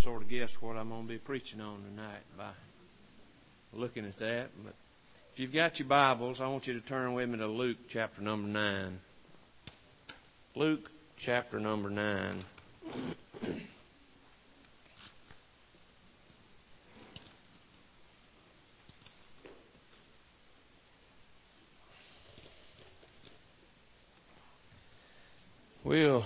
sort of guess what I'm going to be preaching on tonight by looking at that. But if you've got your Bibles, I want you to turn with me to Luke chapter number 9. Luke chapter number 9. We'll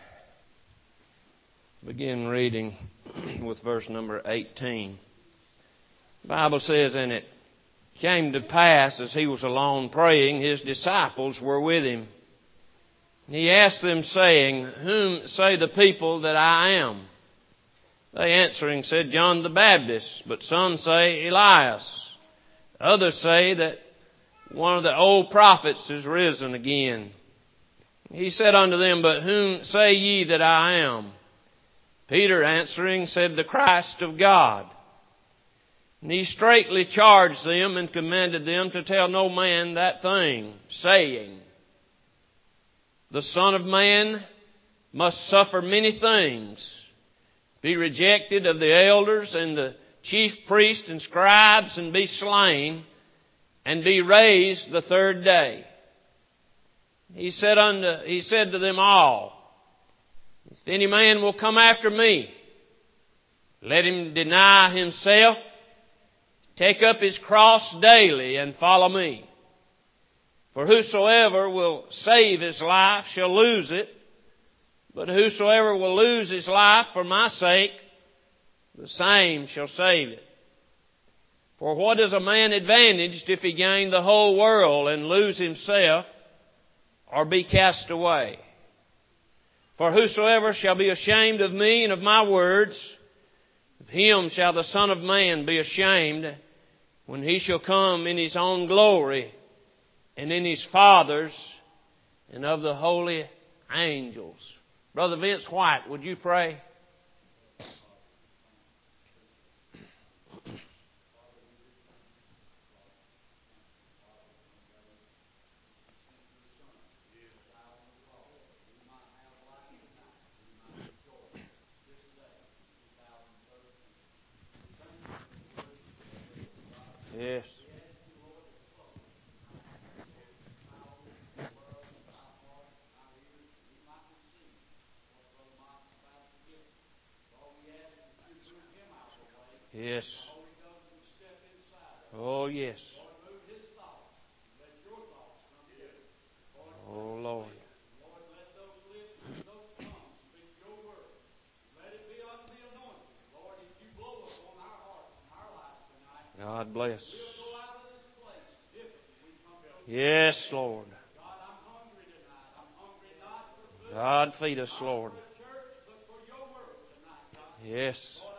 begin reading with verse number 18. The Bible says, "And it came to pass, as he was alone praying, his disciples were with him. And he asked them, saying, Whom say the people that I am? They answering said, John the Baptist, but some say Elias. Others say that one of the old prophets is risen again. He said unto them, But whom say ye that I am? Peter answering said, The Christ of God. And he straitly charged them and commanded them to tell no man that thing, saying, The Son of Man must suffer many things, be rejected of the elders and the chief priests and scribes, and be slain, and be raised the third day. He said to them all, If any man will come after me, let him deny himself, take up his cross daily, and follow me. For whosoever will save his life shall lose it, but whosoever will lose his life for my sake, the same shall save it. For what is a man advantaged if he gain the whole world and lose himself, or be cast away? For whosoever shall be ashamed of me and of my words, of him shall the Son of Man be ashamed when he shall come in his own glory and in his Father's and of the holy angels." Brother Vince White, would you pray? Yes. Yes. Oh, yes. Oh, Lord. God bless. Yes, Lord. God feed us, Lord. Yes.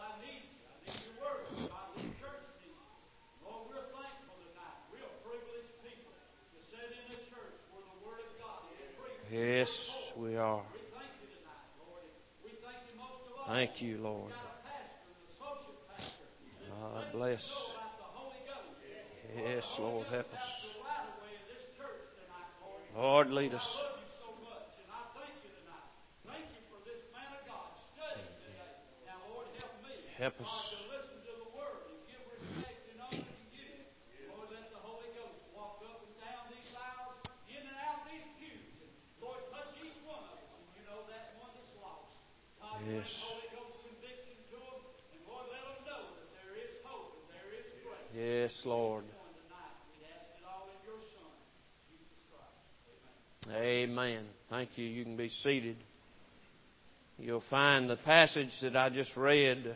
Yes, we are. Thank you, Lord. God bless. Yes, Lord, help us. Lord, lead us. Help us. Yes. Yes, Lord. Amen. Thank you. You can be seated. You'll find the passage that I just read,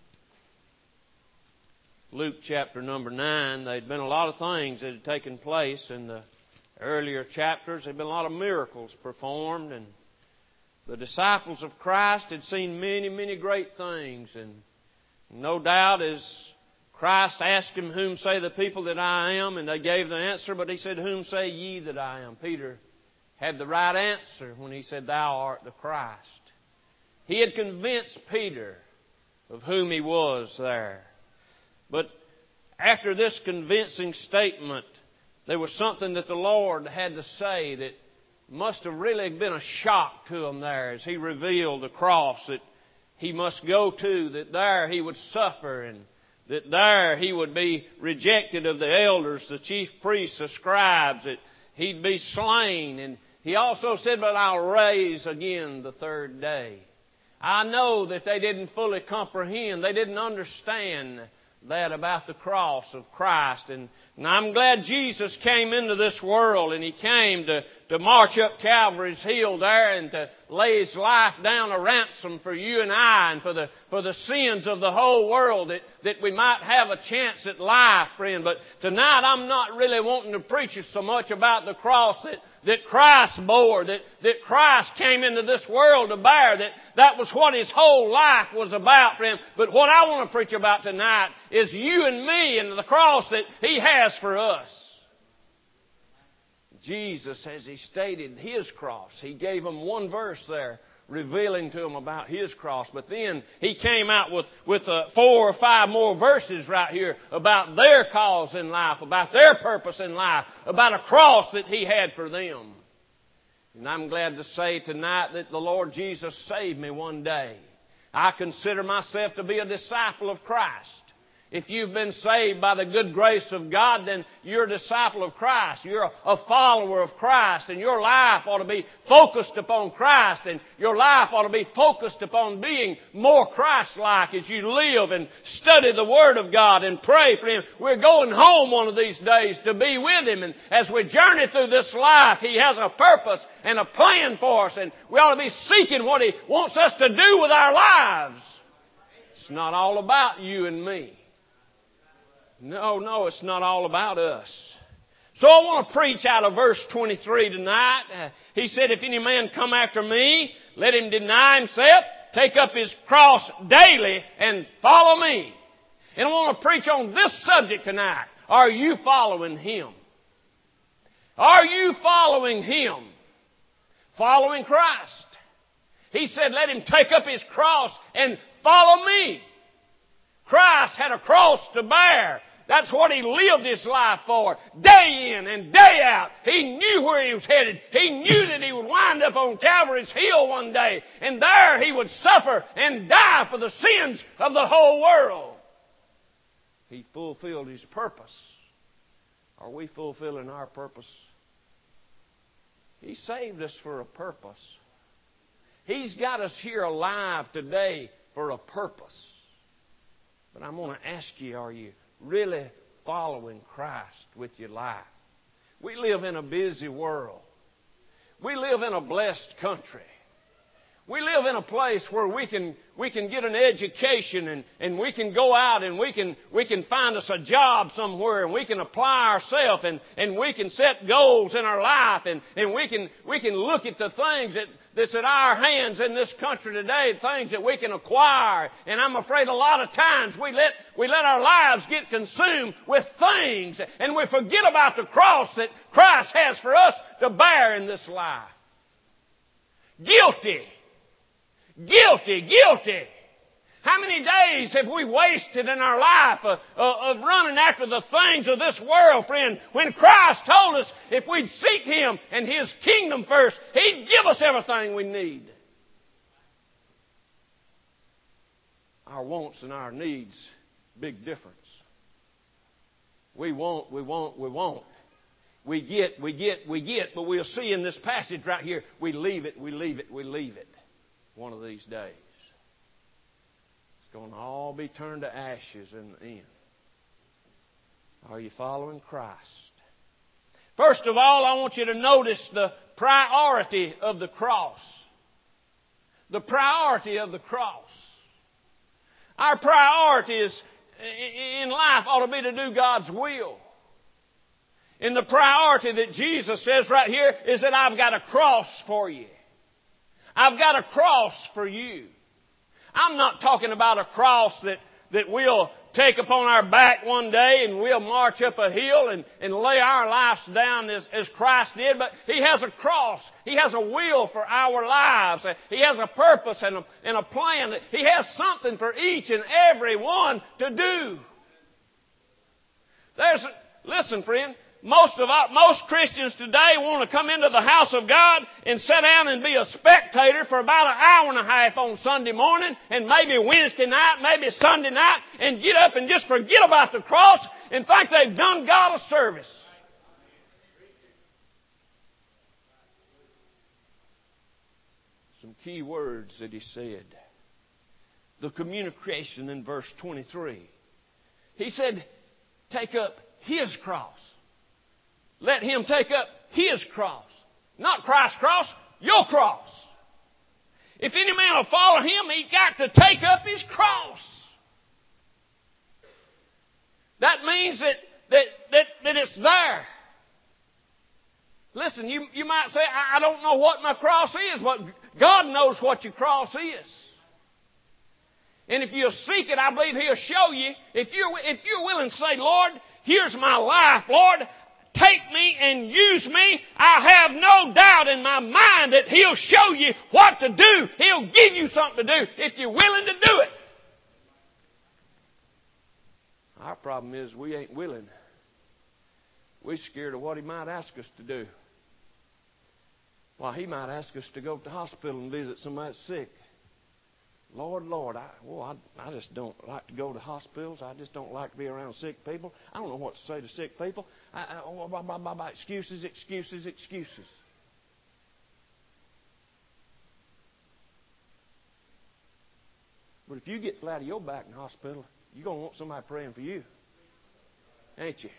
Luke chapter number 9. There'd been a lot of things that had taken place in the earlier chapters. There'd been a lot of miracles performed, and the disciples of Christ had seen many, many great things. And no doubt as Christ asked him, Whom say the people that I am? And they gave the answer, but he said, Whom say ye that I am? Peter had the right answer when he said, Thou art the Christ. He had convinced Peter of whom he was there. But after this convincing statement, there was something that the Lord had to say that must have really been a shock to them there as He revealed the cross that he must go to, that there he would suffer, and that there he would be rejected of the elders, the chief priests, the scribes, that he'd be slain. And he also said, but I'll rise again the third day. I know that they didn't fully comprehend. They didn't understand that about the cross of Christ. And I'm glad Jesus came into this world, and He came to march up Calvary's hill there and to lay His life down a ransom for you and I, and for the sins of the whole world, that we might have a chance at life, friend. But tonight I'm not really wanting to preach so much about the cross that Christ bore, that Christ came into this world to bear, that was what His whole life was about, friend. But what I want to preach about tonight is you and me and the cross that He has for us. Jesus, as He stated His cross, He gave them one verse there revealing to them about His cross. But then He came out with 4 or 5 more verses right here about their cause in life, about their purpose in life, about a cross that He had for them. And I'm glad to say tonight that the Lord Jesus saved me one day. I consider myself to be a disciple of Christ. If you've been saved by the good grace of God, then you're a disciple of Christ. You're a follower of Christ. And your life ought to be focused upon Christ. And your life ought to be focused upon being more Christ-like as you live and study the Word of God and pray for Him. We're going home one of these days to be with Him. And as we journey through this life, He has a purpose and a plan for us. And we ought to be seeking what He wants us to do with our lives. It's not all about you and me. No, it's not all about us. So I want to preach out of verse 23 tonight. He said, if any man come after me, let him deny himself, take up his cross daily, and follow me. And I want to preach on this subject tonight. Are you following Him? Are you following Him? Following Christ. He said, let him take up his cross and follow me. Christ had a cross to bear. That's what He lived His life for. Day in and day out. He knew where He was headed. He knew that He would wind up on Calvary's hill one day. And there He would suffer and die for the sins of the whole world. He fulfilled His purpose. Are we fulfilling our purpose? He saved us for a purpose. He's got us here alive today for a purpose. But I'm going to ask you, are you really following Christ with your life? We live in a busy world. We live in a blessed country. We live in a place where we can get an education and we can go out and we can find us a job somewhere, and we can apply ourselves and we can set goals in our life, and we can look at the things that's at our hands in this country today, things that we can acquire. And I'm afraid a lot of times we let our lives get consumed with things, and we forget about the cross that Christ has for us to bear in this life. Guilty. How many days have we wasted in our life of running after the things of this world, friend, when Christ told us if we'd seek Him and His kingdom first, He'd give us everything we need. Our wants and our needs, big difference. We want. We get, but we'll see in this passage right here, we leave it. One of these days. It's going to all be turned to ashes in the end. Are you following Christ? First of all, I want you to notice the priority of the cross. The priority of the cross. Our priorities in life ought to be to do God's will. And the priority that Jesus says right here is that I've got a cross for you. I've got a cross for you. I'm not talking about a cross that we'll take upon our back one day and we'll march up a hill and lay our lives down as Christ did. But He has a cross. He has a will for our lives. He has a purpose and a plan. He has something for each and every one to do. Listen, friend, Most Christians today want to come into the house of God and sit down and be a spectator for about an hour and a half on Sunday morning and maybe Wednesday night, maybe Sunday night, and get up and just forget about the cross and think they've done God a service. Some key words that he said. The communication in verse 23. He said, take up his cross. Let him take up his cross. Not Christ's cross, your cross. If any man will follow him, he's got to take up his cross. That means that it's there. Listen, you might say, I don't know what my cross is. But God knows what your cross is. And if you'll seek it, I believe He'll show you. If you're willing to say, Lord, here's my life. Lord, take me and use me. I have no doubt in my mind that He'll show you what to do. He'll give you something to do if you're willing to do it. Our problem is we ain't willing. We're scared of what He might ask us to do. Well, He might ask us to go to the hospital and visit somebody that's sick. Lord, I just don't like to go to hospitals. I just don't like to be around sick people. I don't know what to say to sick people. Excuses. But if you get flat of your back in the hospital, you're going to want somebody praying for you. Ain't you?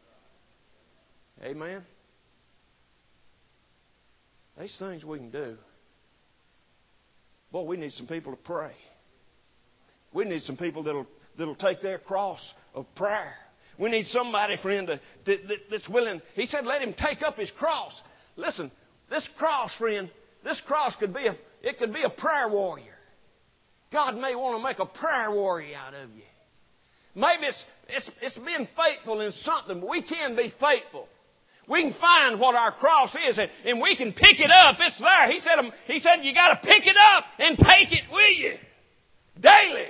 Amen? These things we can do. Boy, we need some people to pray. We need some people that'll take their cross of prayer. We need somebody, friend, that's willing. He said, let him take up his cross. Listen, this cross, friend, this cross could be a prayer warrior. God may want to make a prayer warrior out of you. Maybe it's being faithful in something, but we can be faithful. We can find what our cross is, and we can pick it up. It's there. He said you got to pick it up and take it with you daily.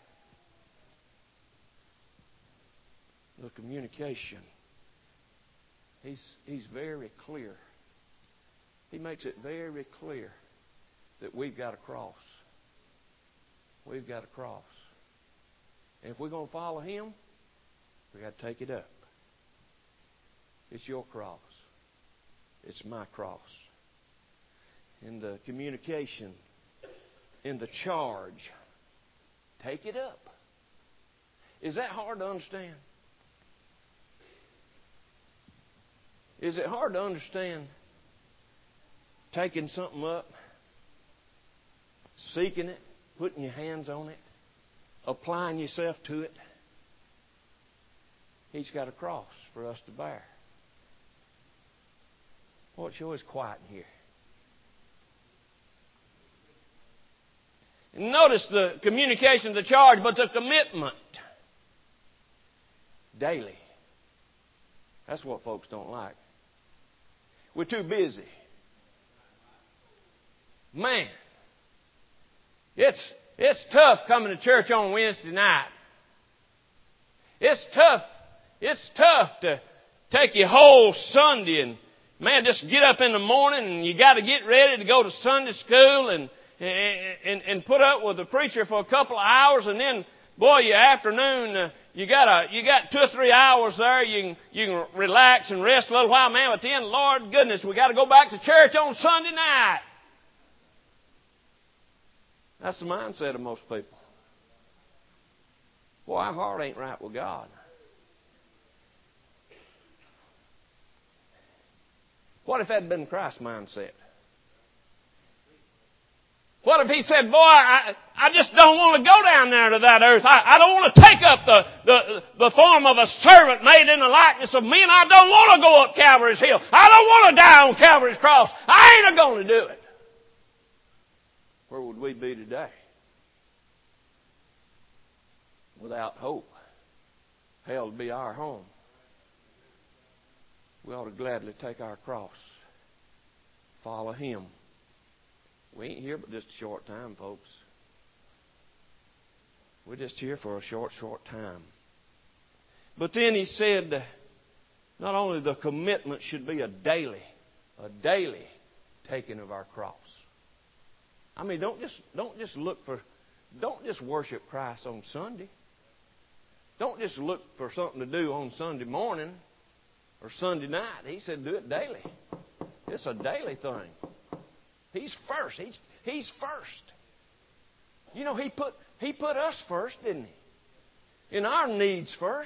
The communication. He's very clear. He makes it very clear that we've got a cross. We've got a cross. And if we're going to follow Him, we've got to take it up. It's your cross. It's my cross. In the communication, in the charge, take it up. Is that hard to understand? Is it hard to understand taking something up, seeking it, putting your hands on it, applying yourself to it? He's got a cross for us to bear. Well, it's always quiet in here. And notice the communication, the charge, but the commitment. Daily. That's what folks don't like. We're too busy. Man, it's tough coming to church on Wednesday night. It's tough to take your whole Sunday and, man, just get up in the morning and you got to get ready to go to Sunday school and put up with the preacher for a couple of hours, and then, boy, your afternoon, you got 2 or 3 hours there. You can relax and rest a little while, man. But then, Lord goodness, we got to go back to church on Sunday night. That's the mindset of most people. Boy, our heart ain't right with God. What if that had been Christ's mindset? What if He said, boy, I just don't want to go down there to that earth. I don't want to take up the form of a servant made in the likeness of men. I don't want to go up Calvary's hill. I don't want to die on Calvary's cross. I ain't going to do it. Where would we be today? Without hope. Hell would be our home. We ought to gladly take our cross. Follow Him. We ain't here but just a short time, folks. We're just here for a short time. But then He said, Not only the commitment should be a daily taking of our cross. I mean, don't just worship Christ on Sunday. Don't just look for something to do on Sunday morning or Sunday night. He said do it daily. It's a daily thing. He's first. He's first. You know, He put us first, didn't He? In our needs first.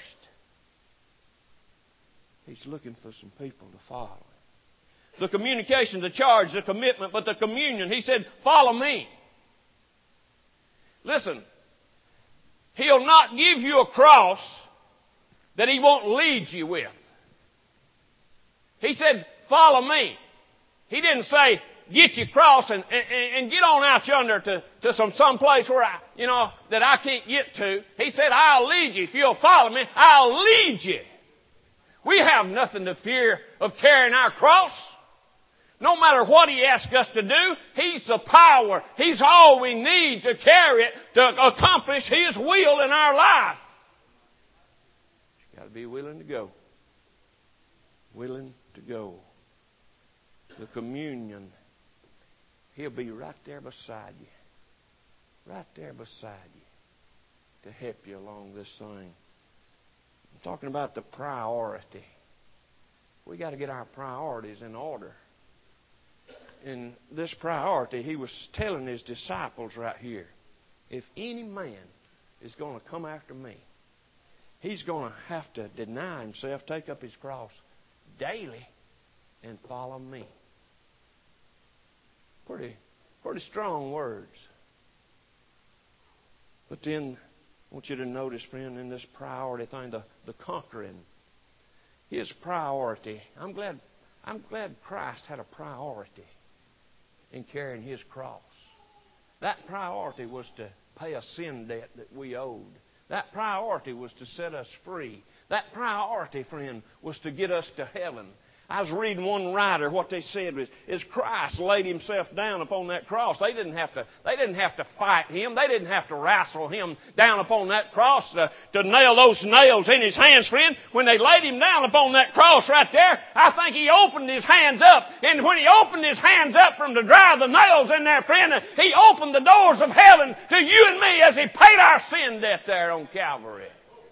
He's looking for some people to follow Him. The communication, the charge, the commitment, but the communion. He said, follow me. Listen, He'll not give you a cross that He won't lead you with. He said, follow me. He didn't say, get your cross and get on out yonder to some place where that I can't get to. He said, I'll lead you. If you'll follow me, I'll lead you. We have nothing to fear of carrying our cross. No matter what He asks us to do, He's the power. He's all we need to carry it, to accomplish His will in our life. You've got to be willing to go. Willing to go. The communion, He'll be right there beside you. Right there beside you to help you along this thing. I'm talking about the priority. We got to get our priorities in order. In this priority, He was telling His disciples right here, if any man is going to come after me, he's going to have to deny himself, take up his cross daily, and follow me. Pretty strong words. But then I want you to notice, friend, in this priority thing, the conquering. His priority. I'm glad Christ had a priority in carrying His cross. That priority was to pay a sin debt that we owed. That priority was to set us free. That priority, friend, was to get us to heaven. I was reading one writer, what they said was, is Christ laid Himself down upon that cross. They didn't have to fight Him. They didn't have to wrestle Him down upon that cross to nail those nails in His hands, friend. When they laid Him down upon that cross right there, I think He opened His hands up. And when He opened His hands up from to drive the nails in there, friend, He opened the doors of heaven to you and me as He paid our sin debt there on Calvary.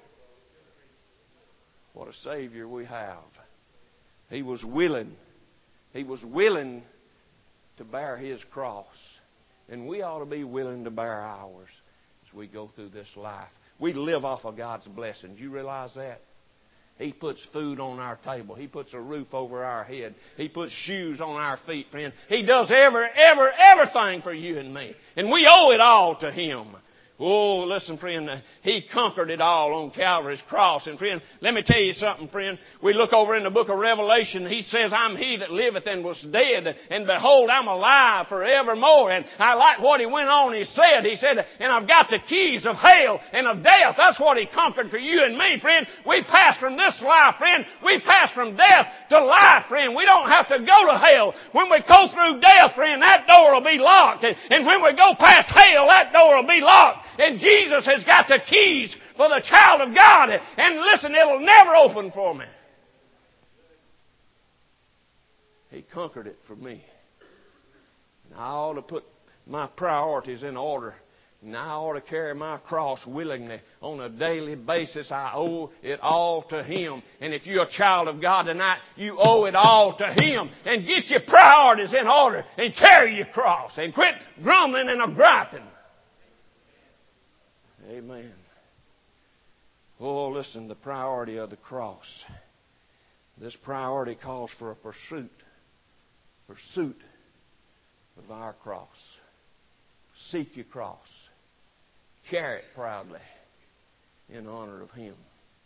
What a Savior we have. He was willing. He was willing to bear His cross. And we ought to be willing to bear ours as we go through this life. We live off of God's blessings. You realize that? He puts food on our table. He puts a roof over our head. He puts shoes on our feet, friend. He does everything for you and me. And we owe it all to Him. Oh, listen, friend, He conquered it all on Calvary's cross. And friend, let me tell you something, friend. We look over in the book of Revelation. He says, I'm He that liveth and was dead, and behold, I'm alive forevermore. And I like what He went on. He said, and I've got the keys of hell and of death. That's what He conquered for you and me, friend. We pass from this life, friend. We pass from death to life, friend. We don't have to go to hell. When we go through death, friend, that door will be locked. And when we go past hell, that door will be locked. And Jesus has got the keys for the child of God. And listen, it'll never open for me. He conquered it for me. And I ought to put my priorities in order. And I ought to carry my cross willingly on a daily basis. I owe it all to Him. And if you're a child of God tonight, you owe it all to Him. And get your priorities in order and carry your cross. And quit grumbling and griping. Amen. Oh, listen, the priority of the cross. This priority calls for a pursuit of our cross. Seek your cross. Carry it proudly in honor of Him.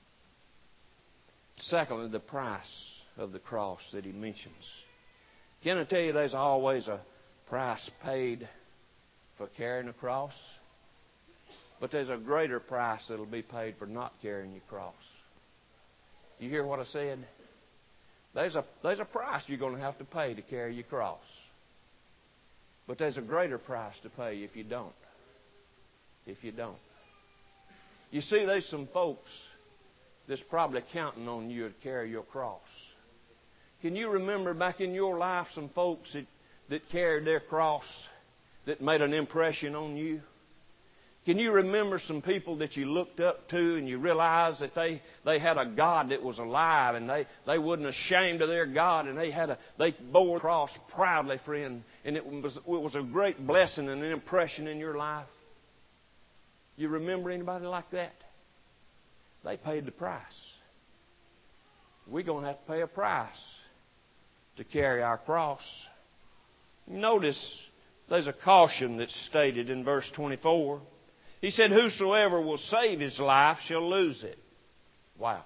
Secondly, the price of the cross that He mentions. Can I tell you there's always a price paid for carrying a cross? But there's a greater price that will be paid for not carrying your cross. You hear what I said? There's a price you're going to have to pay to carry your cross. But there's a greater price to pay if you don't. If you don't. You see, there's some folks that's probably counting on you to carry your cross. Can you remember back in your life some folks that carried their cross that made an impression on you? Can you remember some people that you looked up to and you realized that they had a God that was alive and they wasn't ashamed of their God and they bore the cross proudly, friend, and it was a great blessing and an impression in your life? You remember anybody like that? They paid the price. We're going to have to pay a price to carry our cross. Notice there's a caution that's stated in verse 24. He said, whosoever will save his life shall lose it. Wow.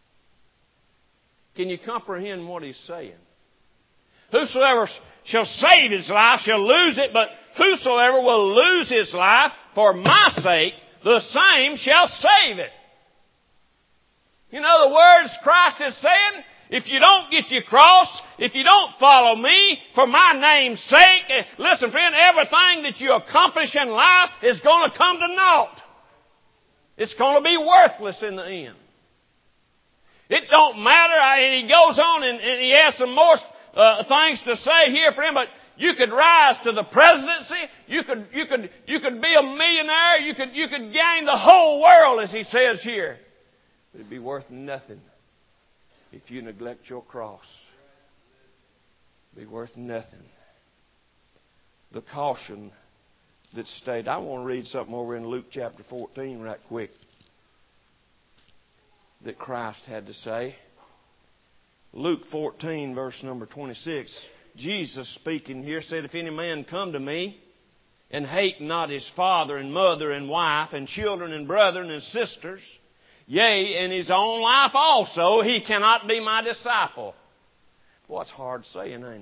Can you comprehend what he's saying? Whosoever shall save his life shall lose it, but whosoever will lose his life for my sake, the same shall save it. You know the words Christ is saying? If you don't get your cross, if you don't follow me for my name's sake, listen friend, everything that you accomplish in life is going to come to naught. It's going to be worthless in the end. It don't matter, and he goes on and he has some more things to say here, friend, but you could rise to the presidency, you could be a millionaire, you could gain the whole world, as he says here. But it'd be worth nothing if you neglect your cross. It'd be worth nothing. The caution that's stated. I want to read something over in Luke chapter 14 right quick that Christ had to say. Luke 14, verse number 26. Jesus speaking here said, if any man come to me and hate not his father and mother and wife and children and brethren and sisters, yea, and his own life also, he cannot be my disciple. Boy, it's hard saying, ain't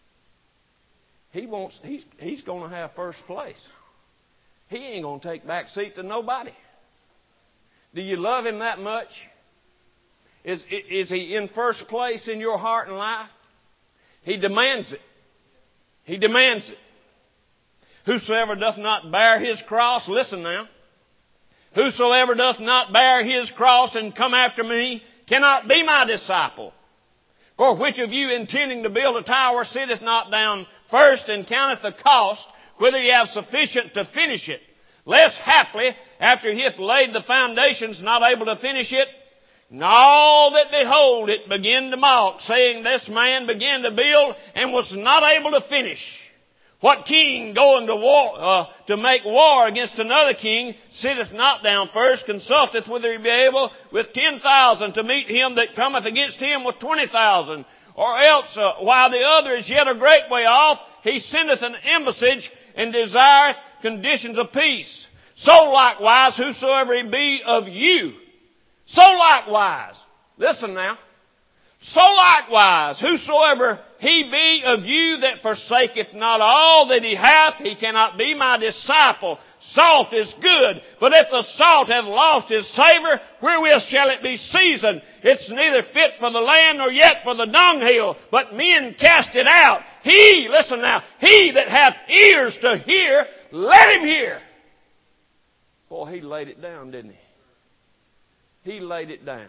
it? He's going to have first place. He ain't going to take back seat to nobody. Do you love him that much? Is he in first place in your heart and life? He demands it. He demands it. Whosoever doth not bear his cross, listen now. Whosoever doth not bear his cross and come after me cannot be my disciple. For which of you intending to build a tower sitteth not down first and counteth the cost, whether he have sufficient to finish it? Lest haply, after he hath laid the foundations, not able to finish it, and all that behold it begin to mock, saying, this man began to build and was not able to finish. What king going to war, to make war against another king sitteth not down first, consulteth whether he be able with 10,000 to meet him that cometh against him with 20,000? Or else, while the other is yet a great way off, he sendeth an embassage and desireth conditions of peace. So likewise, whosoever he be of you, so likewise, listen now, so likewise, whosoever he be of you that forsaketh not all that he hath, he cannot be my disciple. Salt is good, but if the salt have lost his savour, wherewith shall it be seasoned? It's neither fit for the land nor yet for the dunghill, but men cast it out. He, listen now, he that hath ears to hear, let him hear. Boy, he laid it down, didn't he? He laid it down.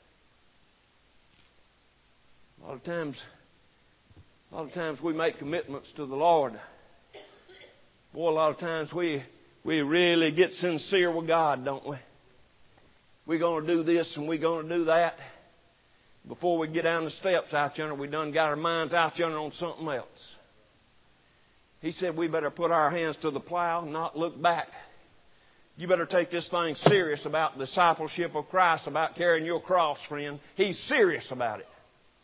A lot of times we make commitments to the Lord. Boy, a lot of times we really get sincere with God, don't we? We're going to do this and we're going to do that. Before we get down the steps out yonder, we done got our minds out yonder on something else. He said we better put our hands to the plow and not look back. You better take this thing serious about discipleship of Christ, about carrying your cross, friend. He's serious about it.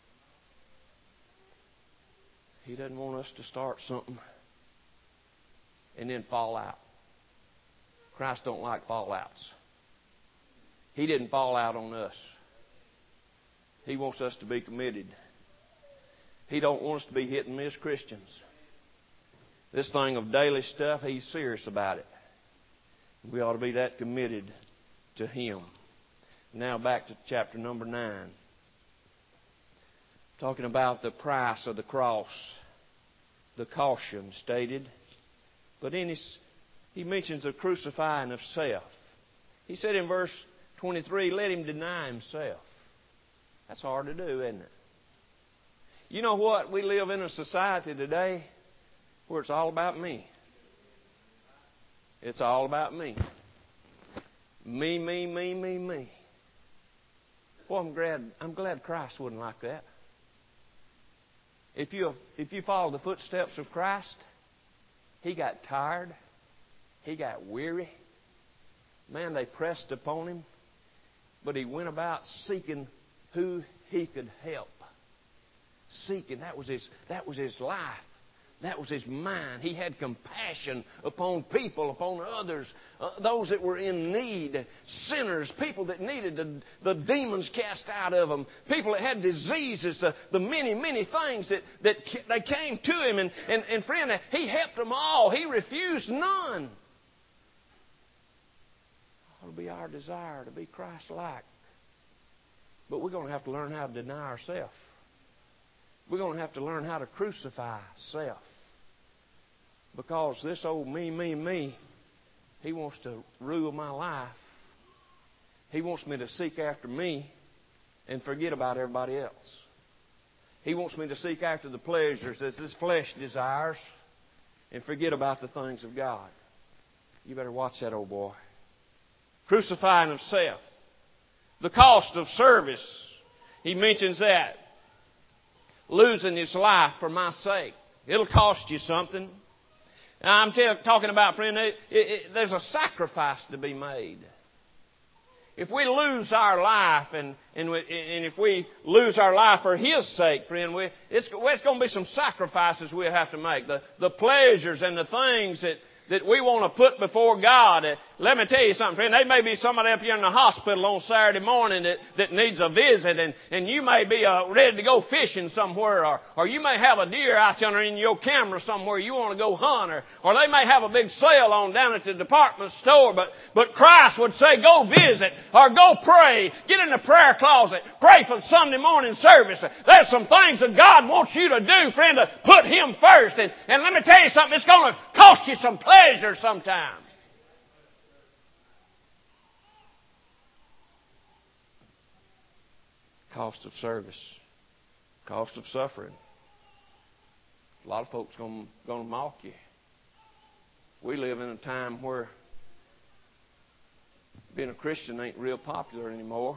He doesn't want us to start something and then fall out. Christ don't like fallouts. He didn't fall out on us. He wants us to be committed. He don't want us to be hit and miss Christians. This thing of daily stuff, he's serious about it. We ought to be that committed to him. Now back to chapter number 9. Talking about the price of the cross. The caution stated. But he mentions the crucifying of self. He said in verse 23, let him deny himself. That's hard to do, isn't it? You know what? We live in a society today where it's all about me. It's all about me. Me, me, me, me, me. Well, I'm glad Christ wasn't like that. If you follow the footsteps of Christ, He got tired. He got weary. Man, they pressed upon Him. But He went about seeking who He could help. Seeking. That was His life. That was His mind. He had compassion upon people, upon others, those that were in need, sinners, people that needed the demons cast out of them, people that had diseases, the many, many things that they came to Him. And friend, He helped them all. He refused none. It'll be our desire to be Christ-like. But we're going to have to learn how to deny ourselves. We're going to have to learn how to crucify self. Because this old me, me, me, he wants to rule my life. He wants me to seek after me and forget about everybody else. He wants me to seek after the pleasures that this flesh desires and forget about the things of God. You better watch that old boy. Crucifying of self. The cost of service. He mentions that. Losing his life for my sake. It'll cost you something. Now, I'm talking about, friend, there's a sacrifice to be made. If we lose our life, and if we lose our life for His sake, friend, it's going to be some sacrifices we'll have to make. The pleasures and the things that we want to put before God. Let me tell you something, friend. There may be somebody up here in the hospital on Saturday morning that needs a visit, and you may be ready to go fishing somewhere, or you may have a deer out yonder in your camera somewhere you want to go hunt, or they may have a big sale on down at the department store, but Christ would say, go visit, or go pray, get in the prayer closet, pray for the Sunday morning service. There's some things that God wants you to do, friend, to put Him first, and let me tell you something, it's going to cost you some pleasure sometime. Cost of service. Cost of suffering. A lot of folks going to mock you. We live in a time where being a Christian ain't real popular anymore.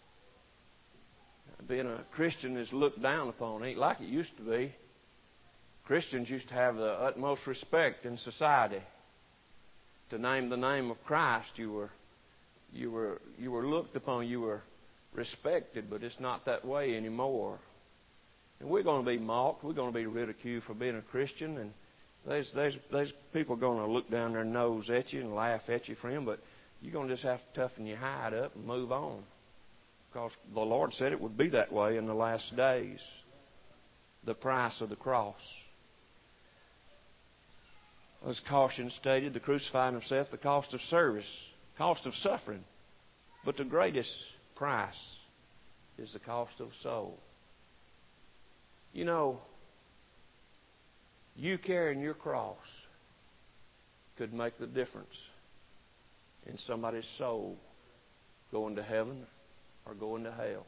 Being a Christian is looked down upon. Ain't like it used to be. Christians used to have the utmost respect in society. To name the name of Christ, you were looked upon, you were respected, but it's not that way anymore. And we're going to be mocked. We're going to be ridiculed for being a Christian, and there's people going to look down their nose at you and laugh at you, friend. But you're going to just have to toughen your hide up and move on, because the Lord said it would be that way in the last days. The price of the cross. As caution stated, the crucifying of self, the cost of service, cost of suffering. But the greatest price is the cost of soul. You know, you carrying your cross could make the difference in somebody's soul going to heaven or going to hell.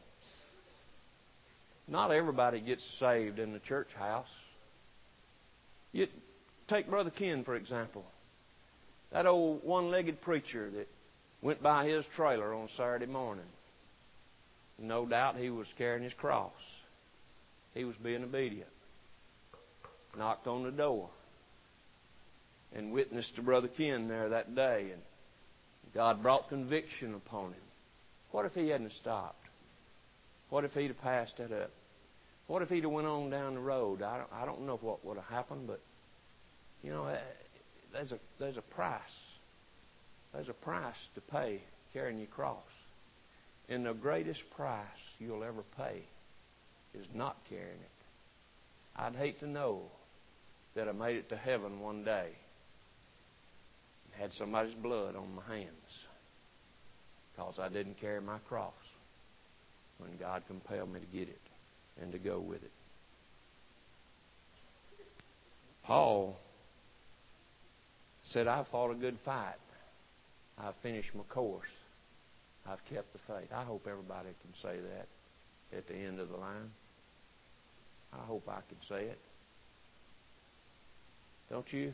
Not everybody gets saved in the church house. You take Brother Ken, for example. That old one-legged preacher that went by his trailer on Saturday morning. No doubt he was carrying his cross. He was being obedient. Knocked on the door and witnessed to Brother Ken there that day. And God brought conviction upon him. What if he hadn't stopped? What if he'd have passed that up? What if he'd have went on down the road? I don't know what would have happened, but you know, there's a price. There's a price to pay carrying your cross. And the greatest price you'll ever pay is not carrying it. I'd hate to know that I made it to heaven one day and had somebody's blood on my hands because I didn't carry my cross when God compelled me to get it and to go with it. Paul said, I've fought a good fight. I've finished my course. I've kept the faith. I hope everybody can say that at the end of the line. I hope I can say it. Don't you?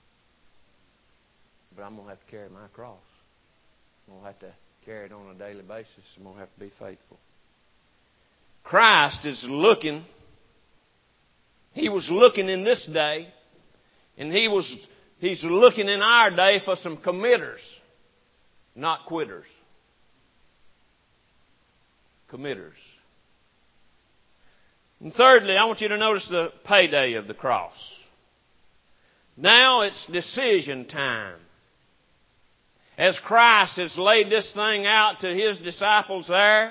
But I'm going to have to carry my cross. I'm going to have to carry it on a daily basis. I'm going to have to be faithful. Christ is looking. He was looking in this day, and He's looking in our day for some committers, not quitters. Committers. And thirdly, I want you to notice the payday of the cross. Now it's decision time. As Christ has laid this thing out to His disciples there,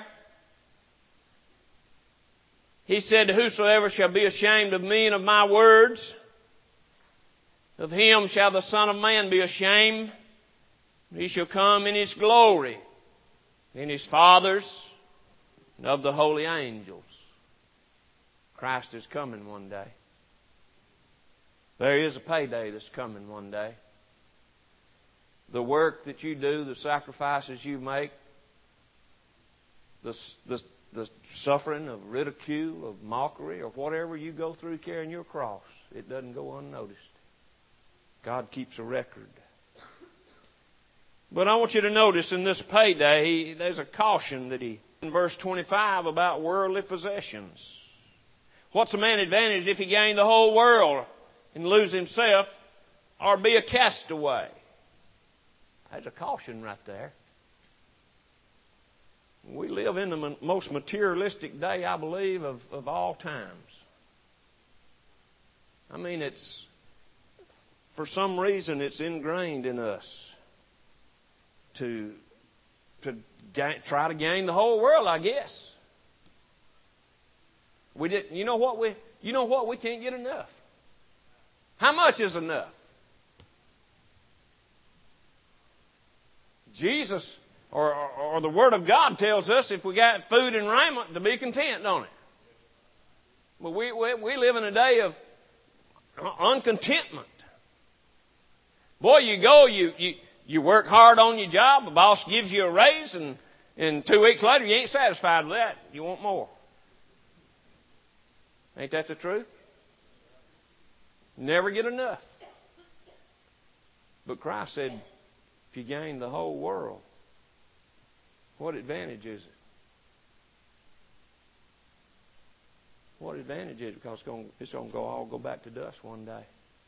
He said, "Whosoever shall be ashamed of me and of my words, of him shall the Son of Man be ashamed. He shall come in His glory, in His Father's, and of the holy angels." Christ is coming one day. There is a payday that's coming one day. The work that you do, the sacrifices you make, the suffering of ridicule, of mockery, or whatever you go through carrying your cross, it doesn't go unnoticed. God keeps a record. But I want you to notice in this payday, there's a caution that in verse 25 about worldly possessions. What's a man advantage if he gain the whole world and lose himself or be a castaway? There's a caution right there. We live in the most materialistic day, I believe, of all times. I mean, for some reason, it's ingrained in us to try to gain the whole world, I guess. You know what? We can't get enough. How much is enough? Jesus or the Word of God tells us if we got food and raiment to be content, don't it? But we live in a day of uncontentment. Boy, you work hard on your job, the boss gives you a raise, and 2 weeks later you ain't satisfied with that. You want more. Ain't that the truth? Never get enough. But Christ said, if you gain the whole world, what advantage is it? What advantage is it? Because it's going to all go back to dust one day.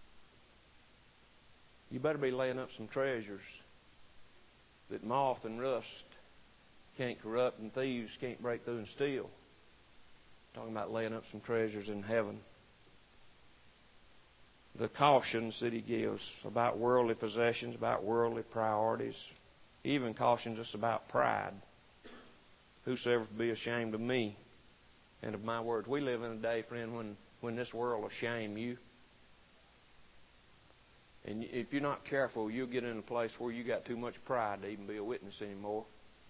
You better be laying up some treasures that moth and rust can't corrupt and thieves can't break through and steal. Talking about laying up some treasures in heaven. The cautions that He gives about worldly possessions, about worldly priorities, even cautions us about pride. Whosoever be ashamed of me and of my words. We live in a day, friend, when this world will shame you. And if you're not careful, you'll get in a place where you got too much pride to even be a witness anymore.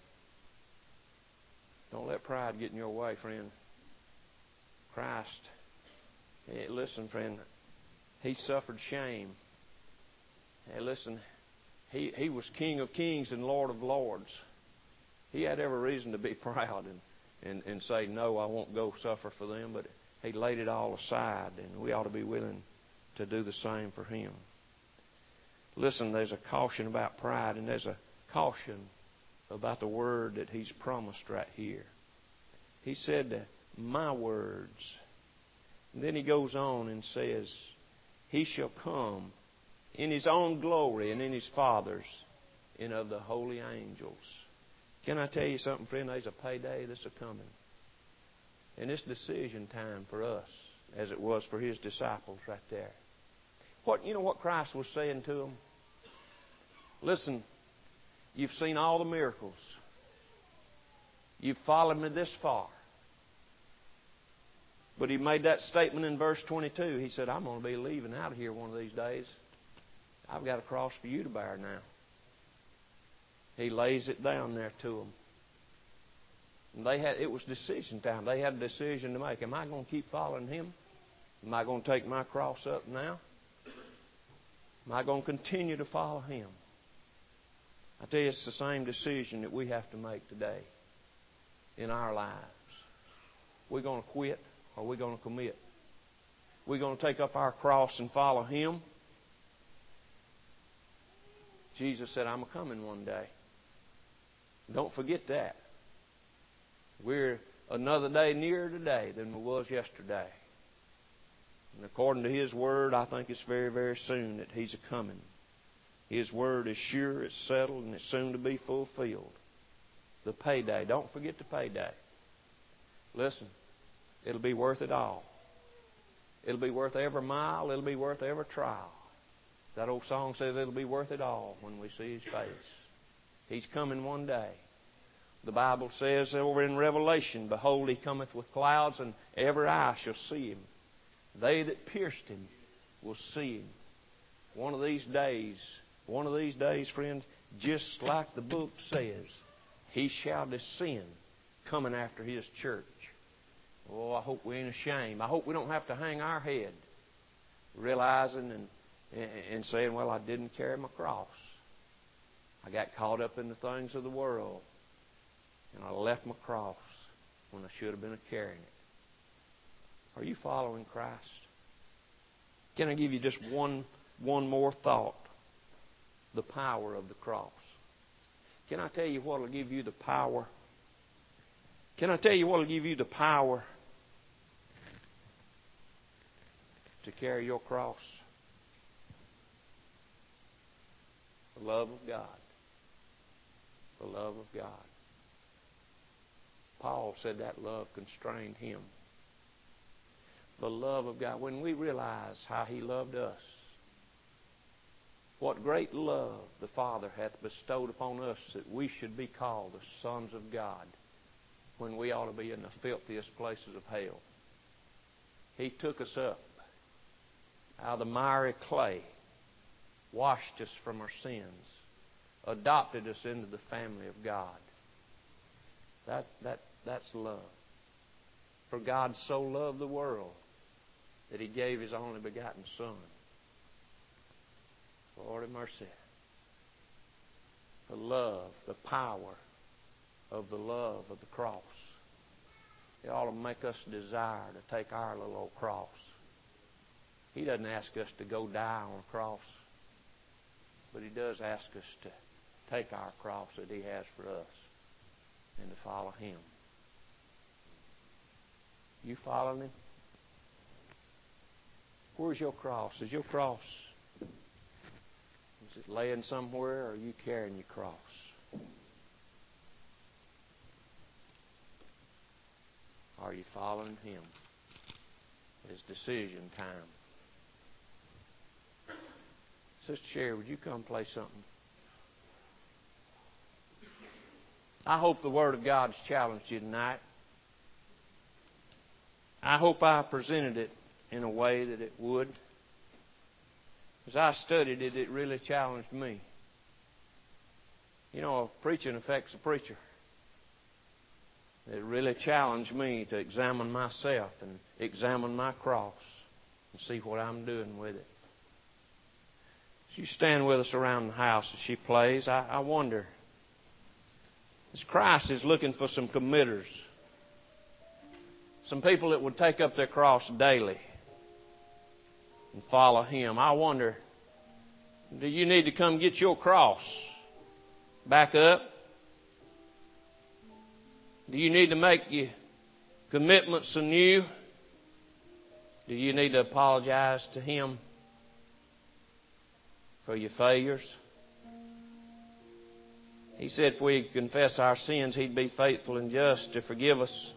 Don't let pride get in your way, friend. Christ, hey, listen, friend, He suffered shame. Hey, listen, He was King of kings and Lord of lords. He had every reason to be proud and say, no, I won't go suffer for them. But He laid it all aside, and we ought to be willing to do the same for Him. Listen, there's a caution about pride, and there's a caution about the word that He's promised right here. He said, my words. And then He goes on and says, He shall come in His own glory and in His Father's and of the holy angels. Can I tell you something, friend? There's a payday that's a-coming. And it's decision time for us, as it was for His disciples right there. You know what Christ was saying to them? Listen, you've seen all the miracles. You've followed me this far. But He made that statement in verse 22. He said, I'm going to be leaving out of here one of these days. I've got a cross for you to bear now. He lays it down there to them. And it was decision time. They had a decision to make. Am I going to keep following Him? Am I going to take my cross up now? Am I going to continue to follow Him? I tell you, it's the same decision that we have to make today in our lives. We're going to quit or we're going to commit. We're going to take up our cross and follow Him. Jesus said, I'm a-coming one day. Don't forget that. We're another day nearer today than we was yesterday. And according to His Word, I think it's very, very soon that He's a-coming. His Word is sure, it's settled, and it's soon to be fulfilled. The payday. Don't forget the payday. Listen, it'll be worth it all. It'll be worth every mile. It'll be worth every trial. That old song says it'll be worth it all when we see His face. He's coming one day. The Bible says over in Revelation, behold, He cometh with clouds, and every eye shall see Him. They that pierced Him will see Him. One of these days, friends, just like the book says, He shall descend, coming after His church. Oh, I hope we ain't ashamed. I hope we don't have to hang our head realizing and saying, well, I didn't carry my cross. I got caught up in the things of the world, and I left my cross when I should have been carrying it. Are you following Christ? Can I give you just one more thought? The power of the cross. Can I tell you what will give you the power? Can I tell you what will give you the power to carry your cross? The love of God. The love of God. Paul said that love constrained him. The love of God. When we realize how He loved us, what great love the Father hath bestowed upon us that we should be called the sons of God when we ought to be in the filthiest places of hell. He took us up out of the miry clay, washed us from our sins, adopted us into the family of God. That's love. For God so loved the world that He gave His only begotten Son. Lord have mercy. The love, the power of the love of the cross. It ought to make us desire to take our little old cross. He doesn't ask us to go die on a cross, but He does ask us to take our cross that He has for us and to follow Him. You following Him? Where's your cross? Is your cross, is it laying somewhere, or are you carrying your cross? Are you following Him? It's decision time. Sister Sherry, would you come play something? I hope the Word of God has challenged you tonight. I hope I presented it in a way that it would. As I studied it, it really challenged me. You know, preaching affects a preacher. It really challenged me to examine myself and examine my cross and see what I'm doing with it. As you stand with us around the house as she plays, I wonder, as Christ is looking for some committers, some people that would take up their cross daily and follow Him, I wonder, do you need to come get your cross back up? Do you need to make your commitments anew? Do you need to apologize to Him for your failures? He said if we confess our sins, He'd be faithful and just to forgive us.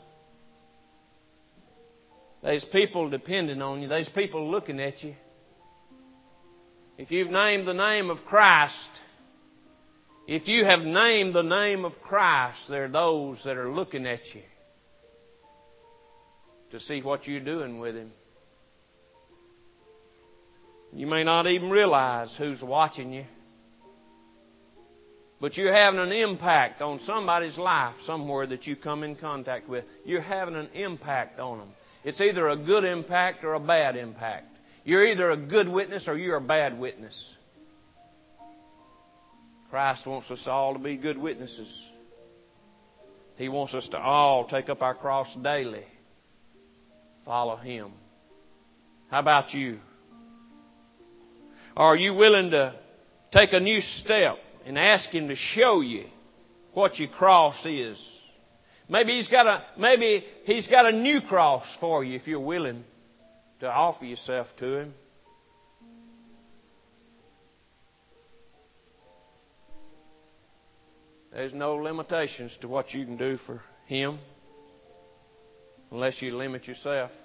There's people depending on you. There's people looking at you. If you've named the name of Christ, if you have named the name of Christ, there are those that are looking at you to see what you're doing with Him. You may not even realize who's watching you, but you're having an impact on somebody's life somewhere that you come in contact with. You're having an impact on them. It's either a good impact or a bad impact. You're either a good witness or you're a bad witness. Christ wants us all to be good witnesses. He wants us to all take up our cross daily. Follow Him. How about you? Are you willing to take a new step and ask Him to show you what your cross is? Maybe He's got a new cross for you if you're willing to offer yourself to Him. There's no limitations to what you can do for Him unless you limit yourself.